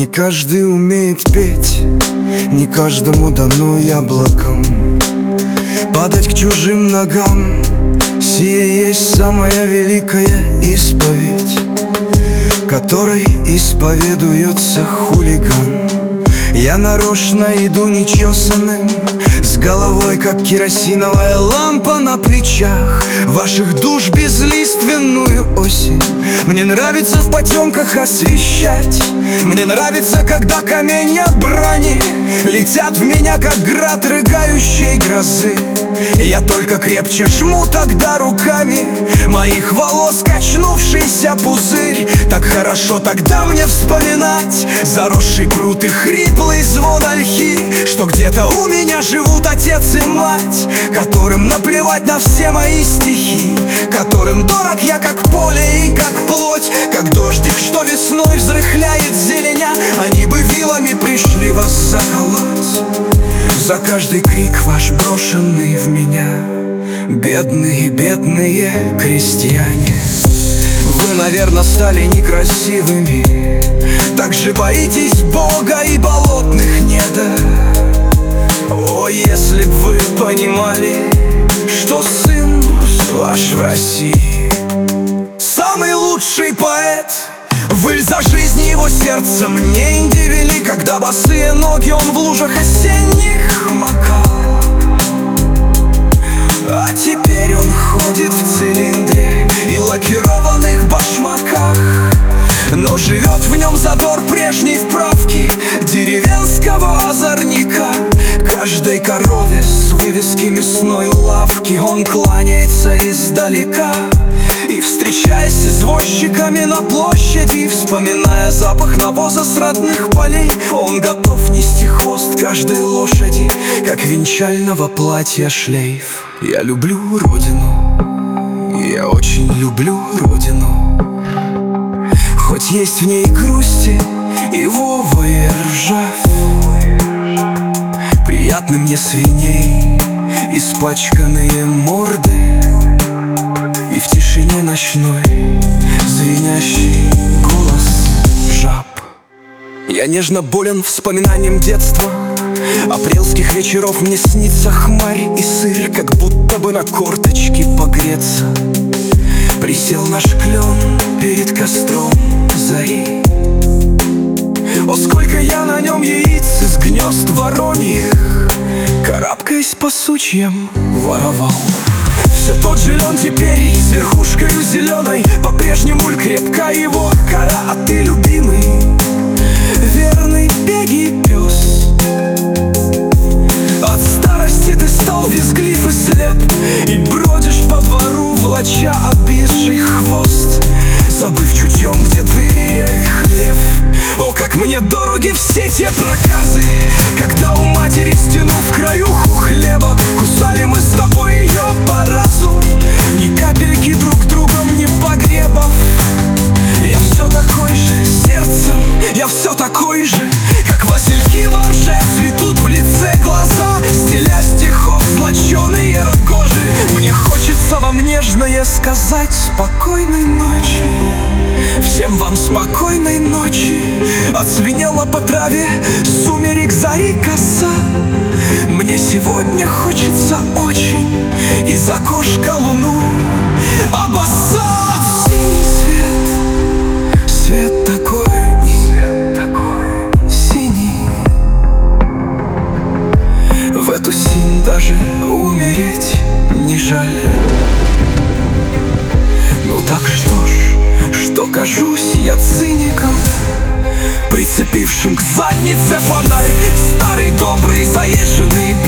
каждый умеет петь, не каждому дано яблоком падать к чужим ногам. Сие есть самая великая исповедь, которой исповедуется хулиган. Я нарочно иду нечесанным, с головой, как керосиновая лампа на плечах, ваших душ безлиственную осень. Мне нравится в потемках освещать, мне нравится, когда каменья брани летят в меня, как град рыгающей грозы. Я только крепче жму тогда руками моих волос качнувшийся пузырь. Так хорошо тогда мне вспоминать заросший пруд и хриплый звон ольхи, что где-то у меня живут отец и мать, которым наплевать на все мои стихи, которым дорог я как поле и как плоть, как дождик, что весной взрыхляет зеленя. Они бы вилами пришли вас заколоть за каждый крик ваш, брошенный в меня. Бедные, бедные крестьяне, вы, наверное, стали некрасивыми, так же боитесь Бога и болотных недр. О, если б вы понимали, что сын ваш в России самый лучший поэт. Вы за жизнь его сердца мне инди вели, когда босые ноги он в лужах осенних макал. А теперь он ходит в цилиндре и лакированных башмаках, но живет в нем задор прежней вправки деревенского озорника. Каждой корове с вывески мясной лавки он кланяется издалека, и, встречаясь с извозчиками на площади, вспоминая запах навоза с родных полей, он готов нести хвост каждой лошади, как венчального платья шлейф. Я люблю родину, я очень люблю родину, хоть есть в ней грусти и вова и ржавь. Приятны мне свиней испачканные морды и в тишине ночной звенящий голос жаб. Я нежно болен вспоминанием детства, апрельских вечеров мне снится хмарь и сыр, как будто бы на корточки погреться присел наш клен перед костром зари. О, сколько я на нем яиц из гнезд вороньих, карабкаясь по сучьям, воровал. Все тот же лен теперь с верхушкою зеленой, по-прежнему ль крепка его кора. А ты, любимый, верный беги пес, от старости ты стал визглив и слеп, и бродишь по двору, влача обвисший хвост, забыв чутьем, где дверь и хлеб. О, как мне дороги все те проказы, когда у матери стяну в краюху хлеба кусали мы с тобой ее по разу, ни капельки друг другом не погребав. Я все такой же сердцем, я все такой же, как васильки во рже цветут в лице глаза, стиля стихов злоченые рогожи. Мне хочется вам нежное сказать спокойной ночи, всем вам спокойной ночи. Отзвенела по траве сумерек зари коса, мне сегодня хочется очень из окошка луну обоссать. Синий свет, свет такой синий, в эту синь даже умереть не жаль. Ну так что ж, что кажусь я циником, прицепившим к заднице фонарь, старый добрый заезженный